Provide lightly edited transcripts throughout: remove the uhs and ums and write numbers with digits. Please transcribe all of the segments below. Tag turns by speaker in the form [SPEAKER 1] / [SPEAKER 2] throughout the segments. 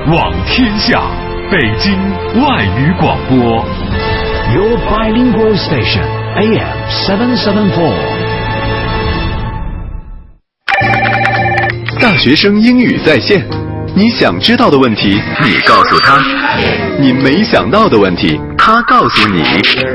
[SPEAKER 1] 网天下，北京外语广播。
[SPEAKER 2] Your bilingual station, AM 774。
[SPEAKER 3] 大学生英语在线，你想知道的问题，你告诉他；你没想到的问题，他告诉你。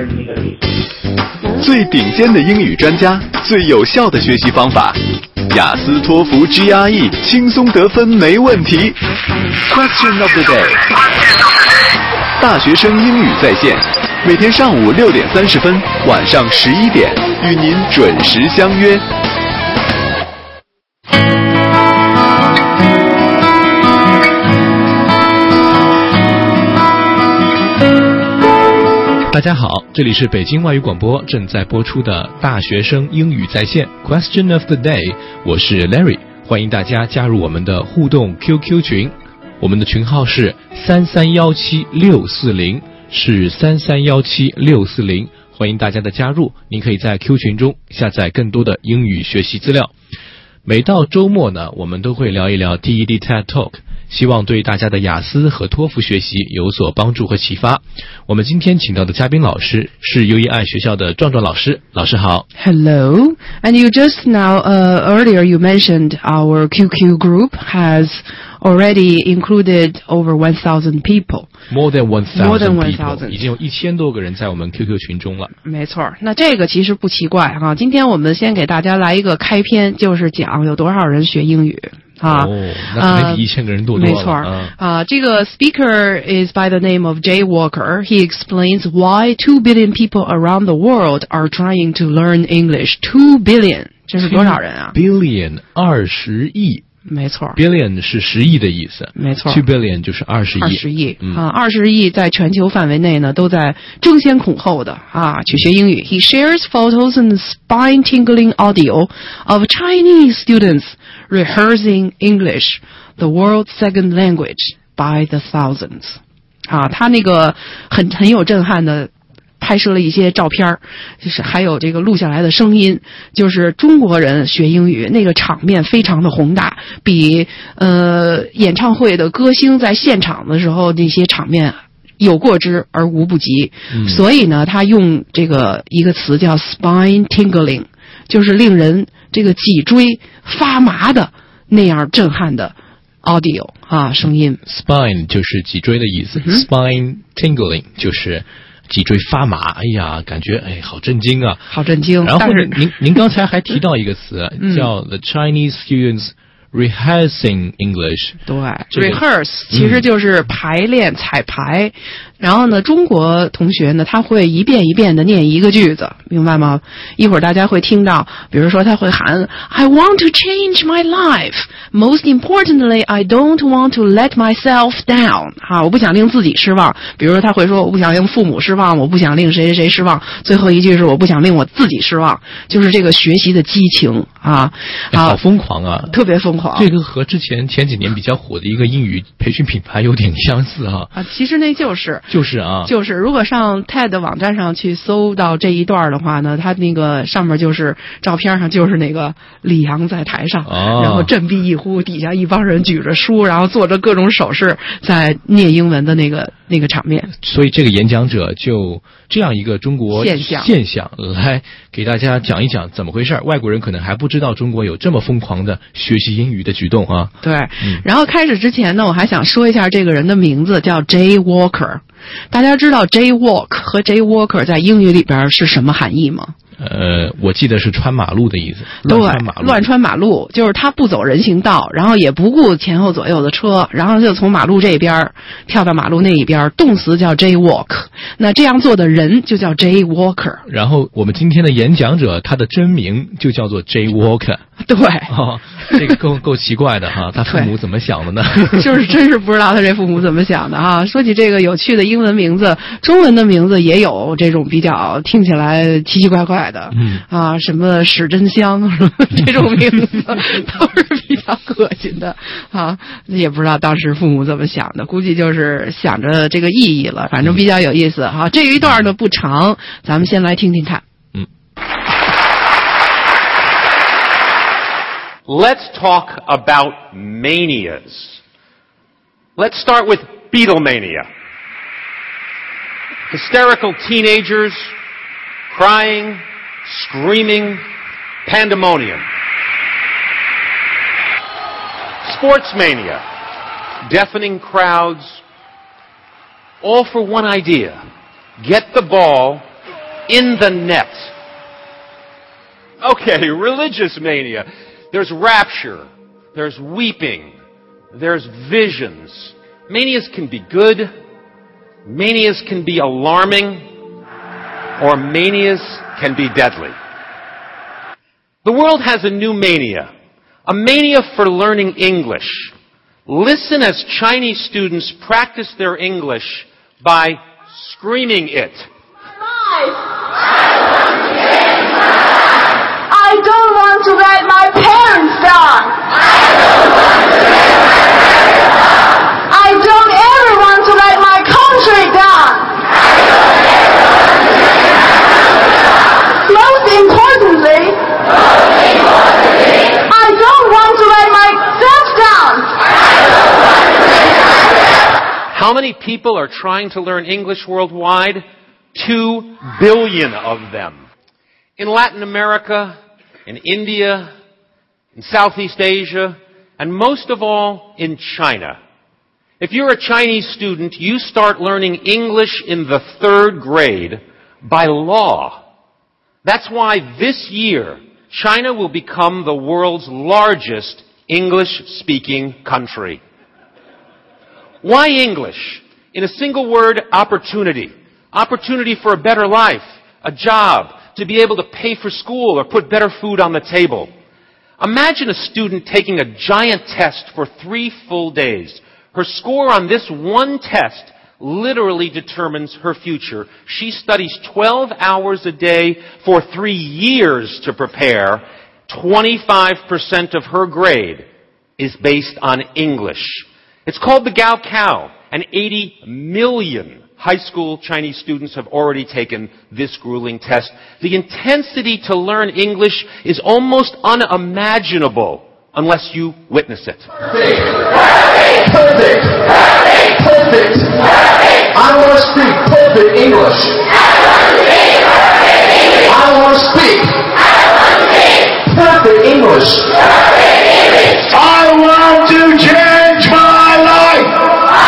[SPEAKER 3] 最顶尖的英语专家，最有效的学习方法，雅思托福 GRE 轻松得分没问题。Question of the day， 大学生英语在线，每天上午6点30分，晚上11点，与您准时相约。
[SPEAKER 4] 大家好，这里是北京外语广播正在播出的大学生英语在线 Question of the Day， 我是 Larry， 欢迎大家加入我们的互动 QQ 群，我们的群号是3317640，是3317640，欢迎大家的加入，您可以在 Q 群中下载更多的英语学习资料。每到周末呢，我们都会聊一聊 TED TED Talk，希望对大家的雅思和托福学习有所帮助和启发。我们今天请到的嘉宾老师是 UEI 学校的壮壮老师，老师好。
[SPEAKER 5] Hello, and you just now earlier you mentioned our QQ group has already included over 1,000 people.
[SPEAKER 4] More than 1,000
[SPEAKER 5] More than
[SPEAKER 4] people，
[SPEAKER 5] 1,000，
[SPEAKER 4] 已经有1000多个人在我们 QQ 群中了。
[SPEAKER 5] 没错，那这个其实不奇怪哈。今天我们先给大家来一个开篇，就是讲有多少人学英语。
[SPEAKER 4] 那肯定比1000个人多了。
[SPEAKER 5] 没错这个 speaker is by the name of Jay Walker. He explains why 2 billion people around the world are trying to learn English. 2 billion， 这是多少人啊
[SPEAKER 4] ？billion 20亿。
[SPEAKER 5] 没错
[SPEAKER 4] ，billion 是10亿的意思。
[SPEAKER 5] 没错
[SPEAKER 4] ，2 billion 就是20亿。
[SPEAKER 5] 20亿20亿在全球范围内呢，都在争先恐后的去学英语。He shares photos and spine-tingling audio of Chinese students rehearsing English, the world's second language, by the thousands. 他那个很有震撼的。拍摄了一些照片，就是还有这个录下来的声音，就是中国人学英语那个场面非常的宏大，比演唱会的歌星在现场的时候那些场面有过之而无不及。所以呢，他用这个一个词叫 spine tingling， 就是令人这个脊椎发麻的那样震撼的 audio 声音。
[SPEAKER 4] spine 就是脊椎的意思，spine tingling 就是脊椎发麻，哎呀，感觉好震惊啊，
[SPEAKER 5] 好震惊。
[SPEAKER 4] 然后您刚才还提到一个词叫 the Chinese students rehearsing English。
[SPEAKER 5] 对，rehearse 其实就是排练、彩排。然后呢，中国同学呢，他会一遍一遍的念一个句子，明白吗？一会儿大家会听到，比如说他会喊 I want to change my life. Most importantly, I don't want to let myself down. 我不想令自己失望。比如说他会说我不想令父母失望，我不想令谁谁谁失望。最后一句是我不想令我自己失望，就是这个学习的激情
[SPEAKER 4] 好疯狂啊，
[SPEAKER 5] 特别疯狂。
[SPEAKER 4] 这个和前几年比较火的一个英语培训品牌有点相似
[SPEAKER 5] 其实那就是如果上 TED 网站上去搜到这一段的话呢，它那个上面就是照片上就是那个李阳在台上，然后振臂一呼，底下一帮人举着书，然后做着各种手势在念英文的那个场面。
[SPEAKER 4] 所以这个演讲者就这样一个中国现象来给大家讲一讲怎么回事，外国人可能还不知道中国有这么疯狂的学习英语的举动
[SPEAKER 5] 对，然后开始之前呢，我还想说一下这个人的名字叫 Jay Walker。大家知道 Jay Walk 和 Jay Walker 在英语里边是什么含义吗？
[SPEAKER 4] 我记得是穿马路的意思。
[SPEAKER 5] 对，乱穿马路，就是他不走人行道，然后也不顾前后左右的车，然后就从马路这边跳到马路那一边，动词叫 Jay Walk。那这样做的人就叫 Jay Walker。
[SPEAKER 4] 然后我们今天的演讲者，他的真名就叫做 Jay Walker。
[SPEAKER 5] 对，
[SPEAKER 4] 这个够奇怪的他父母怎么想的呢？
[SPEAKER 5] 就是真是不知道他这父母怎么想的说起这个有趣的英文名字，中文的名字也有这种比较听起来奇奇怪怪的，什么史真香什么这种名字都是比较恶心的也不知道当时父母怎么想的，估计就是想着这个意义了，反正比较有意思这一段呢不长，咱们先来听听看。
[SPEAKER 6] Let's talk about manias. Let's start with Beatlemania. Hysterical teenagers, crying, screaming, pandemonium. Sportsmania, deafening crowds, all for one idea. Get the ball in the net. Okay, religious mania. There's rapture. There's weeping. There's visions. Manias can be good. Manias can be alarming. Or manias can be deadly. The world has a new mania. A mania for learning English. Listen as Chinese students practice their English by screaming it.
[SPEAKER 7] I don't want to write my parents down. I don't ever want to write my country down. Most importantly, I don't want to write myself down.
[SPEAKER 6] How many people are trying to learn English worldwide? 2 billion of them. In Latin America, in India, in Southeast Asia, and most of all, in China. If you're a Chinese student, you start learning English in the 3rd grade by law. That's why this year, China will become the world's largest English-speaking country. Why English? In a single word, opportunity. Opportunity for a better life, a job, to be able to pay for school or put better food on the table. Imagine a student taking a giant test for 3 full days. Her score on this one test literally determines her future. She studies 12 hours a day for 3 years to prepare. 25% of her grade is based on English. It's called the Gaokao, and 80 million high school Chinese students have already taken this grueling test. The intensity to learn English is almost unimaginable unless you witness it.
[SPEAKER 8] Perfect. Perfect. Perfect. I want to speak perfect English. I want to speak perfect English. I want to change my life.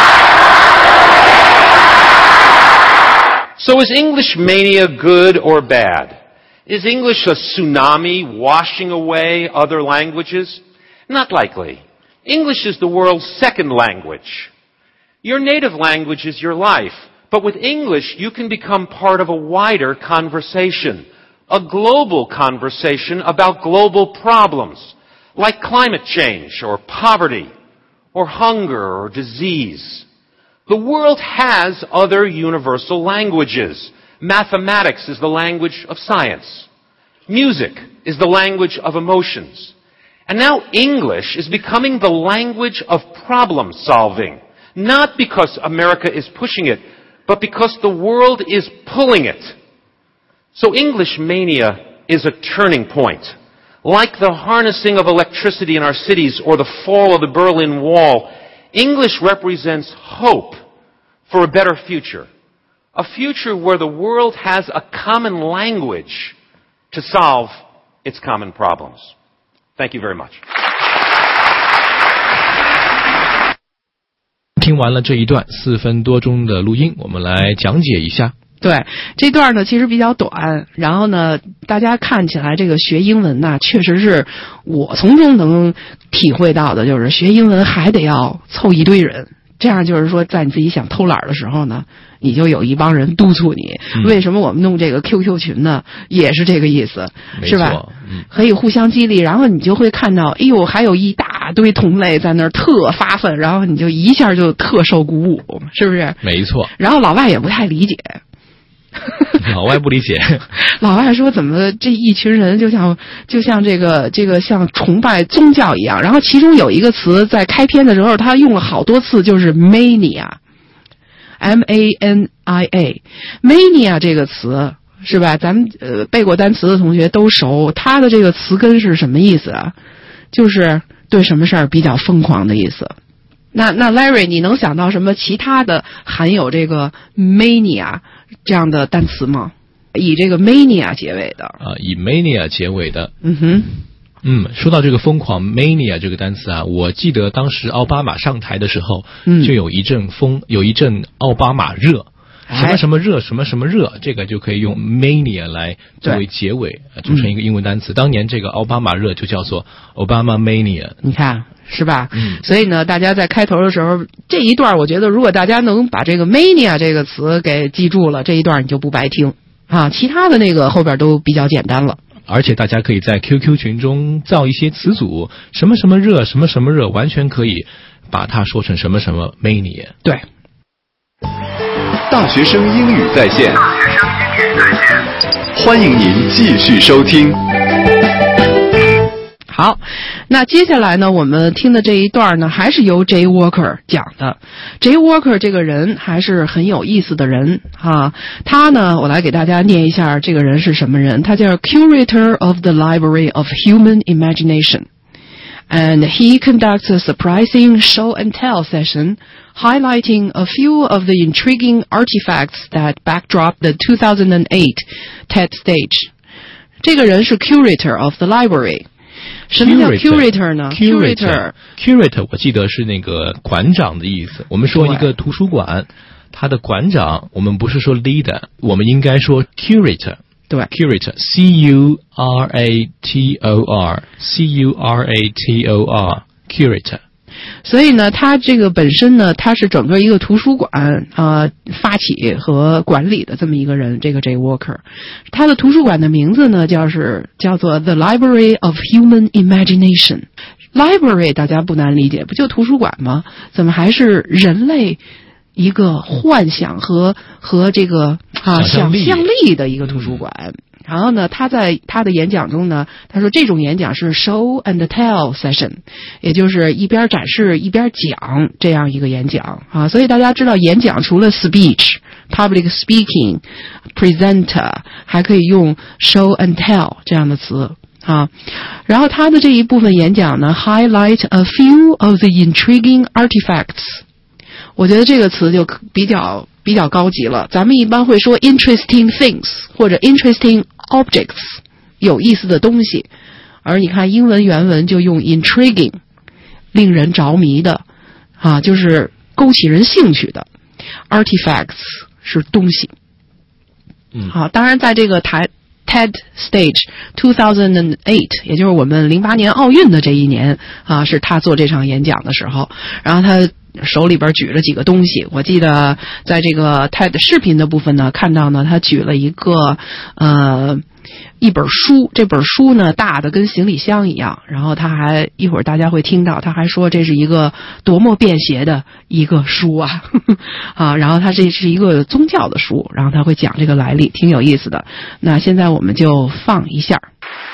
[SPEAKER 6] So is English mania good or bad? Is English a tsunami washing away other languages? Not likely. English is the world's 2nd language. Your native language is your life, but with English you can become part of a wider conversation, a global conversation about global problems, like climate change or poverty or hunger or disease. The world has other universal languages. Mathematics is the language of science. Music is the language of emotions. And now English is becoming the language of problem solving. Not because America is pushing it, but because the world is pulling it. So English mania is a turning point. Like the harnessing of electricity in our cities or the fall of the Berlin Wall, English represents hope for a better future. A future where the world has a common language to solve its common problems. Thank you very much.
[SPEAKER 4] 听完了这一段4分多钟的录音，我们来讲解一下。
[SPEAKER 5] 对，这段呢其实比较短，然后呢大家看起来这个学英文呢确实是我从中能体会到的，就是学英文还得要凑一堆人，这样就是说在你自己想偷懒的时候呢，你就有一帮人督促你。为什么我们弄这个 QQ 群呢？也是这个意思，是吧？可以互相激励，然后你就会看到，哎呦，还有一大堆同类在那儿特发奋，然后你就一下就特受鼓舞，是不是？
[SPEAKER 4] 没错。
[SPEAKER 5] 然后老外也不太理解。
[SPEAKER 4] 老外不理解，
[SPEAKER 5] 老外说怎么这一群人就像这个像崇拜宗教一样，然后其中有一个词在开篇的时候他用了好多次，就是 mania，mania 这个词是吧？咱们背过单词的同学都熟，它的这个词根是什么意思啊？就是对什么事儿比较疯狂的意思。 那 Larry， 你能想到什么其他的含有这个 mania 这样的单词吗？以这个 mania 结尾的
[SPEAKER 4] 以 mania 结尾的。
[SPEAKER 5] 说
[SPEAKER 4] 到这个疯狂 mania 这个单词啊，我记得当时奥巴马上台的时候，就有一阵奥巴马热，什么什么热什么什么热，这个就可以用 mania 来作为结尾，组成一个英文单词。当年这个奥巴马热就叫做 Obama mania，
[SPEAKER 5] 你看是吧？所以呢，大家在开头的时候这一段，我觉得如果大家能把这个 mania 这个词给记住了，这一段你就不白听啊。其他的那个后边都比较简单了。
[SPEAKER 4] 而且大家可以在 QQ 群中造一些词组，什么什么热什么什么热，完全可以把它说成什么什么 mania。
[SPEAKER 5] 对，
[SPEAKER 3] 大学生英语在线，欢迎您继续收听。
[SPEAKER 5] 好，那接下来呢，我们听的这一段呢，还是由 Jay Walker 讲的。Jay Walker 这个人还是很有意思的人啊。他呢，我来给大家念一下这个人是什么人。他叫 Curator of the Library of Human Imagination。And he conducts a surprising show and tell session highlighting a few of the intriguing artifacts that backdrop the 2008 TED stage. 这个人是 Curator of the Library。什么叫 curator 呢
[SPEAKER 4] ？curator 我记得是那个馆长的意思。我们说一个图书馆，它的馆长，我们不是说 leader， 我们应该说 curator。
[SPEAKER 5] 对
[SPEAKER 4] ，curator curator curator。
[SPEAKER 5] 所以呢，他这个本身呢，他是整个一个图书馆发起和管理的这么一个人，这个 Jay Walker。他的图书馆的名字呢，叫做 The Library of Human Imagination。Library 大家不难理解，不就图书馆吗？怎么还是人类一个幻想和这个想象力的一个图书馆？然后呢，他在他的演讲中呢，他说这种演讲是 show and tell session， 也就是一边展示一边讲这样一个演讲啊。所以大家知道演讲除了 speech、public speaking、presenter， 还可以用 show and tell 这样的词啊。然后他的这一部分演讲呢 ，highlight a few of the intriguing artifacts。我觉得这个词就比较高级了。咱们一般会说 interesting things 或者 interesting objects， 有意思的东西。而你看英文原文就用 intriguing， 令人着迷的啊，就是勾起人兴趣的。artifacts 是东西。好，当然在这个TED Stage 2008， 也就是我们08年奥运的这一年啊，是他做这场演讲的时候，然后他手里边举了几个东西。我记得在这个 TED 视频的部分呢，看到呢他举了一个一本书，这本书呢大的跟行李箱一样，然后他还一会儿大家会听到他还说这是一个多么便携的一个书啊然后他这是一个宗教的书，然后他会讲这个来历，挺有意思的。那现在我们就放一下。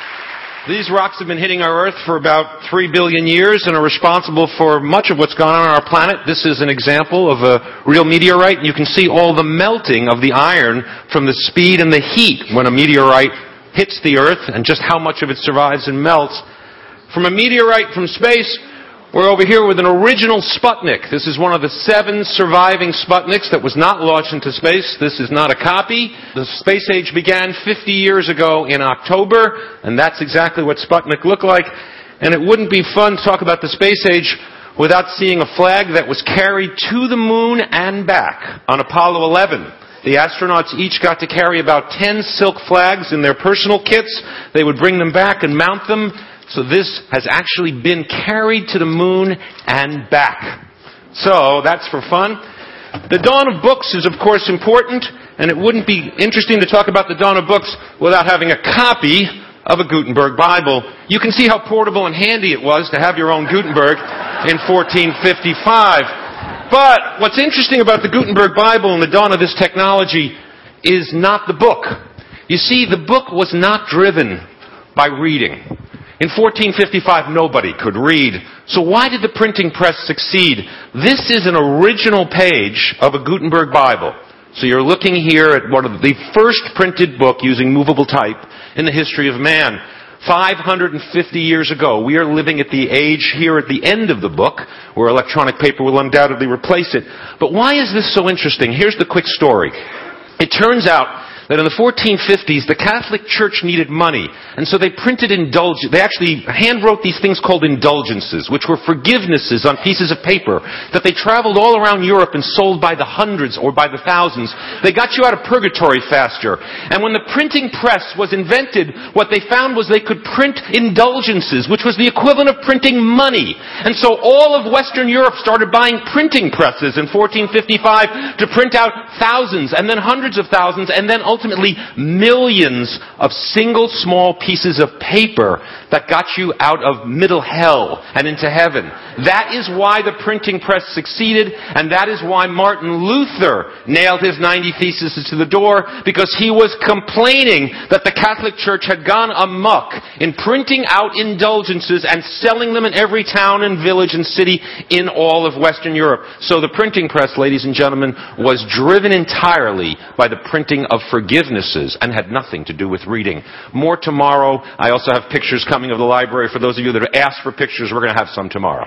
[SPEAKER 6] These rocks have been hitting our Earth for about 3 billion years and are responsible for much of what's gone on our planet. This is an example of a real meteorite, and you can see all the melting of the iron from the speed and the heat when a meteorite hits the Earth and just how much of it survives and melts. From a meteorite from space, we're over here with an original Sputnik. This is one of the 7 surviving Sputniks that was not launched into space. This is not a copy. The space age began 50 years ago in October, and that's exactly what Sputnik looked like. And it wouldn't be fun to talk about the space age without seeing a flag that was carried to the moon and back on Apollo 11. The astronauts each got to carry about 10 silk flags in their personal kits. They would bring them back and mount them. So this has actually been carried to the moon and back. So that's for fun. The dawn of books is of course important, and it wouldn't be interesting to talk about the dawn of books without having a copy of a Gutenberg Bible. You can see how portable and handy it was to have your own Gutenberg in 1455. But what's interesting about the Gutenberg Bible and the dawn of this technology is not the book. You see, the book was not driven by reading. In 1455, nobody could read. So why did the printing press succeed? This is an original page of a Gutenberg Bible. So you're looking here at one of the first printed book using movable type in the history of man. 550 years ago. We are living at the age here at the end of the book where electronic paper will undoubtedly replace it. But why is this so interesting? Here's the quick story. It turns out that in the 1450s, the Catholic Church needed money. And so they printed they actually handwrote these things called indulgences, which were forgivenesses on pieces of paper that they traveled all around Europe and sold by the hundreds or by the thousands. They got you out of purgatory faster. And when the printing press was invented, what they found was they could print indulgences, which was the equivalent of printing money. And so all of Western Europe started buying printing presses in 1455 to print out thousands, and then hundreds of thousands, and then ultimately millions of single small pieces of paper that got you out of middle hell and into heaven. That is why the printing press succeeded, and that is why Martin Luther nailed his 90 Theses to the door, because he was complaining that the Catholic Church had gone amok in printing out indulgences and selling them in every town and village and city in all of Western Europe. So the printing press, ladies and gentlemen, was driven entirely by the printing of forgivenesses and had nothing to do with reading. More tomorrow. I also have pictures coming of the library. For those of you that have asked for pictures, we're going to have some tomorrow.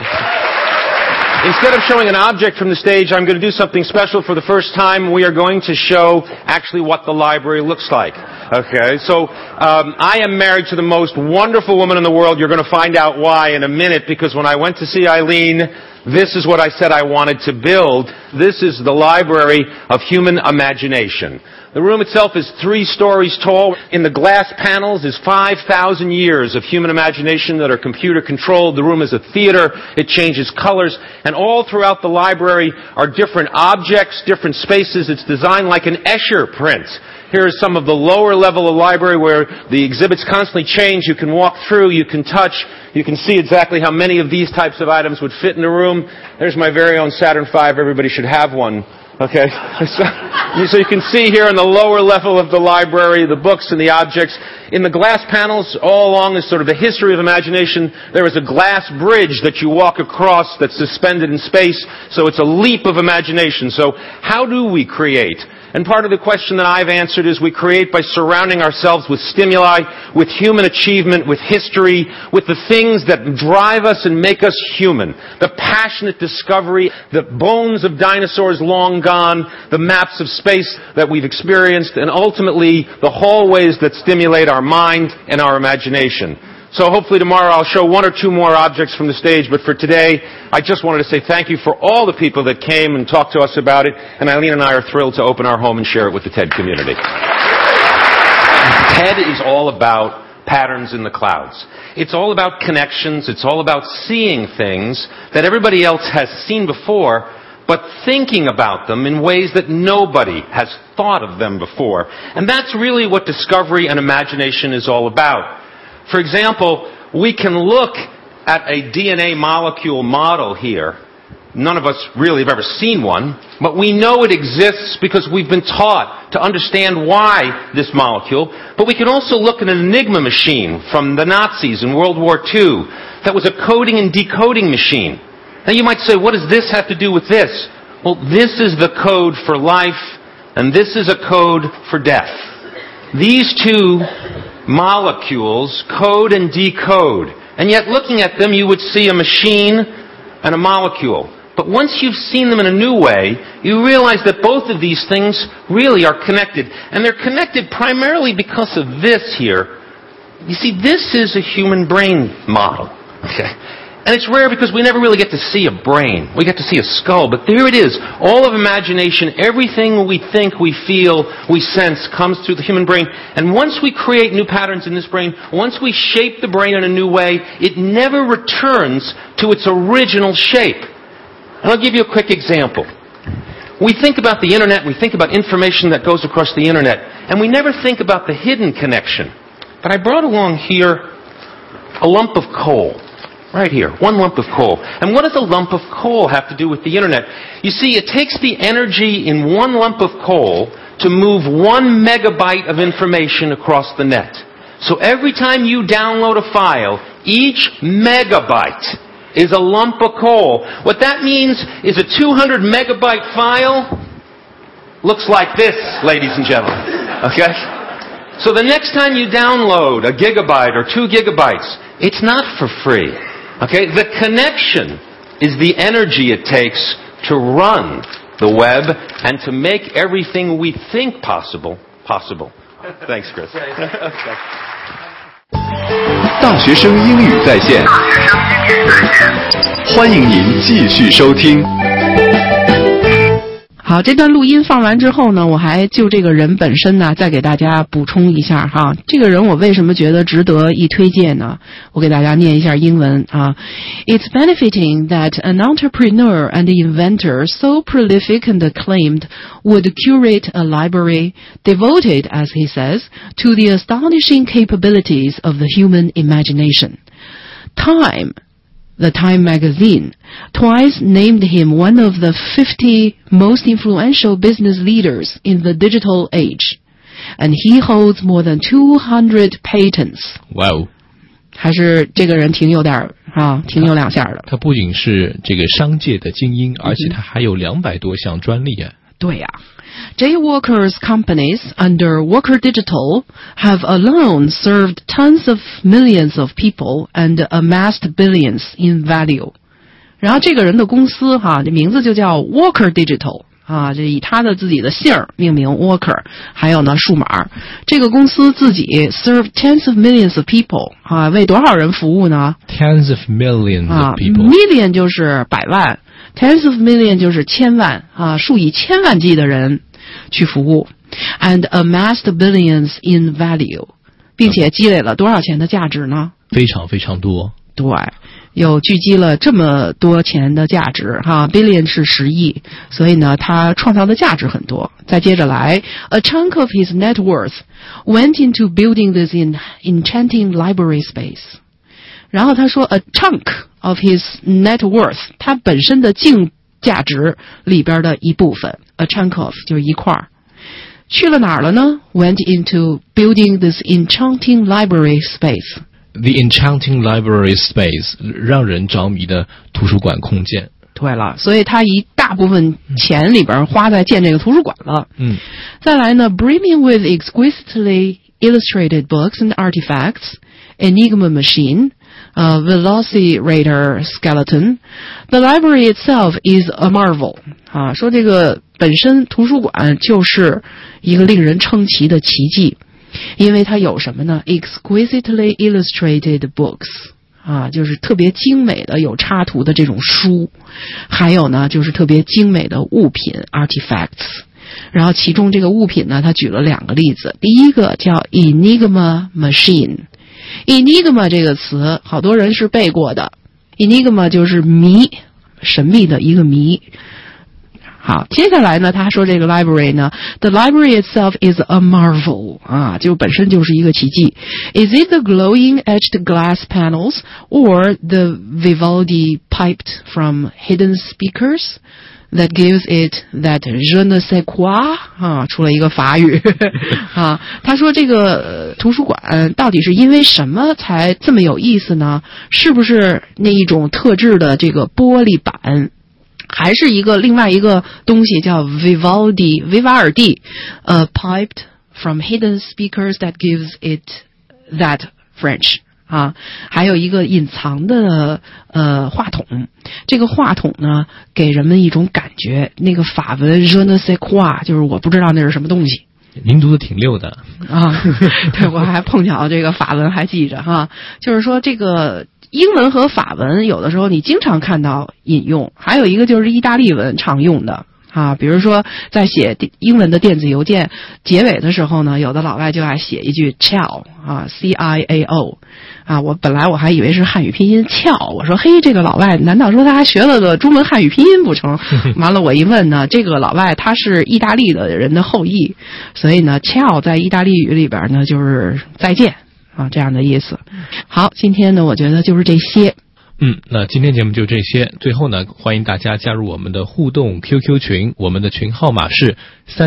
[SPEAKER 6] Instead of showing an object from the stage, I'm going to do something special for the first time. We are going to show actually what the library looks like. Okay, so I am married to the most wonderful woman in the world. You're going to find out why in a minute, because when I went to see Eileen, this is what I said I wanted to build. This is the Library of Human Imagination. The room itself is 3 stories tall. In the glass panels is 5,000 years of human imagination that are computer controlled. The room is a theater. It changes colors. And all throughout the library are different objects, different spaces. It's designed like an Escher print. Here is some of the lower level of library where the exhibits constantly change. You can walk through, you can touch, you can see exactly how many of these types of items would fit in a room. There's my very own Saturn V. Everybody should have one. Okay, so you can see here in the lower level of the library, the books and the objects. In the glass panels, all along is sort of the history of imagination. There is a glass bridge that you walk across that's suspended in space, so it's a leap of imagination. So how do we create? And part of the question that I've answered is we create by surrounding ourselves with stimuli, with human achievement, with history, with the things that drive us and make us human. The passionate discovery, the bones of dinosaurs long gone, the maps of space that we've experienced, and ultimately the hallways that stimulate our mind and our imagination. So hopefully tomorrow I'll show 1 or 2 more objects from the stage, but for today, I just wanted to say thank you for all the people that came and talked to us about it, and Eileen and I are thrilled to open our home and share it with the TED community. TED is all about patterns in the clouds. It's all about connections. It's all about seeing things that everybody else has seen before, but thinking about them in ways that nobody has thought of them before. And that's really what discovery and imagination is all about. For example, we can look at a DNA molecule model here. None of us really have ever seen one, but we know it exists because we've been taught to understand why this molecule. But we can also look at an Enigma machine from the Nazis in World War II that was a coding and decoding machine. Now you might say, what does this have to do with this? Well, this is the code for life, and this is a code for death. These 2 molecules code and decode. And yet looking at them, you would see a machine and a molecule. But once you've seen them in a new way, you realize that both of these things really are connected. And they're connected primarily because of this here. You see, this is a human brain model. Okay. And it's rare because we never really get to see a brain. We get to see a skull, but there it is. All of imagination, everything we think, we feel, we sense comes through the human brain. And once we create new patterns in this brain, once we shape the brain in a new way, it never returns to its original shape. And I'll give you a quick example. We think about the internet, we think about information that goes across the internet, and we never think about the hidden connection. But I brought along here a lump of coal. Right here, 1 lump of coal. And what does a lump of coal have to do with the internet? You see, it takes the energy in 1 lump of coal to move 1 megabyte of information across the net. So every time you download a file, each megabyte is a lump of coal. What that means is a 200 megabyte file looks like this, ladies and gentlemen. Okay? So the next time you download a gigabyte or 2 gigabytes, it's not for free. Okay? The connection is the energy it takes to run the web and to make everything we think possible. Thanks, Chris.
[SPEAKER 3] 大学生英语在线，欢迎您继续收听。
[SPEAKER 5] 好，这段录音放完之后呢，我还就这个人本身呢，再给大家补充一下哈。这个人我为什么觉得值得一推荐呢？我给大家念一下英文啊。It's benefiting that an entrepreneur and inventor so prolific and acclaimed would curate a library devoted, as he says, to the astonishing capabilities of the human imagination. The Time magazine twice named him one of the 50 most influential business leaders in the digital age, and he holds more than 200 patents.
[SPEAKER 4] Wow.
[SPEAKER 5] 还是这个人挺有两下的。
[SPEAKER 4] 他不仅是这个商界的精英，而且他还有200多项专利啊。
[SPEAKER 5] 对呀。Jaywalker's companies under Walker Digital have alone served tens of millions of people and amassed billions in value. 然后这个人的公司这名字就叫 Walker Digital 这以他的自己的姓命名 Walker， 还有呢数码。这个公司自己 serve tens of millions of people 为多少人服务呢
[SPEAKER 4] ？Tens of millions of people.
[SPEAKER 5] Million 就是百万。Tens of million 就是千万数以千万计的人去服务 and amassed billions in value， 并且积累了多少钱的价值呢？
[SPEAKER 4] 非常非常多。
[SPEAKER 5] 对，有聚集了这么多钱的价值billion 是10亿，所以呢他创造的价值很多。再接着来 ，a chunk of his net worth went into building this enchanting library space。然后他说 a chunk of his net worth， 它本身的净价值里边的一部分 ，a chunk of 就是一块儿，去了哪儿了呢 ？Went into building this enchanting library space.
[SPEAKER 4] The enchanting library space， 让人着迷的图书馆空间。
[SPEAKER 5] 对了，所以他一大部分钱里边花在建这个图书馆了。再来呢 ，brimming with exquisitely illustrated books and artifacts, Enigma machine.Velocirator skeleton. The library itself is a marvel. 说这个本身图书馆就是一个令人称奇的奇迹，因为它有什么呢 ？Exquisitely illustrated books. 就是特别精美的有插图的这种书，还有呢就是特别精美的物品 artifacts。然后其中这个物品呢，他举了2个例子，第一个叫 Enigma machine。Enigma 这个词好多人是背过的 Enigma 就是谜，神秘的一个谜。好，接下来呢他说这个 library 呢 The library itself is a marvel 就本身就是一个奇迹。 Is it the glowing etched glass panels or the Vivaldi piped from hidden speakers that gives it that je ne sais quoi 出了一个法语他说这个图书馆到底是因为什么才这么有意思呢？是不是那一种特制的这个玻璃板，还是另外一个东西叫 Vivaldi 维瓦尔第piped from hidden speakers that gives it that French还有一个隐藏的话筒，这个话筒呢给人们一种感觉，那个法文 je ne sais quoi 就是我不知道那是什么东西。
[SPEAKER 4] 您读的挺溜的
[SPEAKER 5] 对，我还碰巧这个法文还记着就是说这个英文和法文有的时候你经常看到引用，还有一个就是意大利文常用的比如说在写英文的电子邮件结尾的时候呢，有的老外就爱写一句 ciao C-I-A-O 我本来我还以为是汉语拼音翘，我说嘿，这个老外难道说他还学了个中文汉语拼音不成？完了我一问呢，这个老外他是意大利的人的后裔，所以呢翘在意大利语里边呢就是再见这样的意思。好，今天呢我觉得就是这些。
[SPEAKER 4] 那今天节目就这些。最后呢，欢迎大家加入我们的互动 QQ 群，我们的群号码是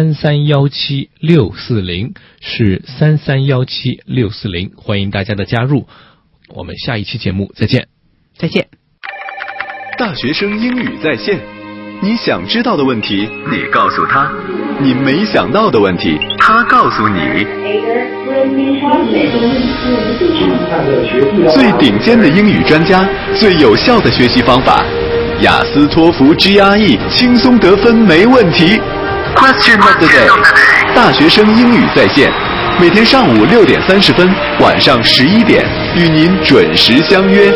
[SPEAKER 4] 3317640，是3317640，欢迎大家的加入。我们下一期节目再见。
[SPEAKER 5] 再见。
[SPEAKER 3] 大学生英语在线， 你想知道的问题，你告诉他；你没想到的问题，他告诉你。最顶尖的英语专家，最有效的学习方法，雅思托福 GRE 轻松得分没问题。Question of the day， 大学生英语在线，每天上午6点30分，晚上11点，与您准时相约。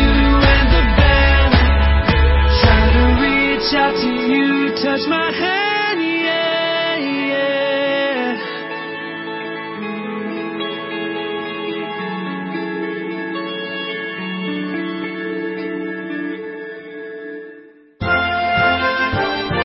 [SPEAKER 9] touch my hand.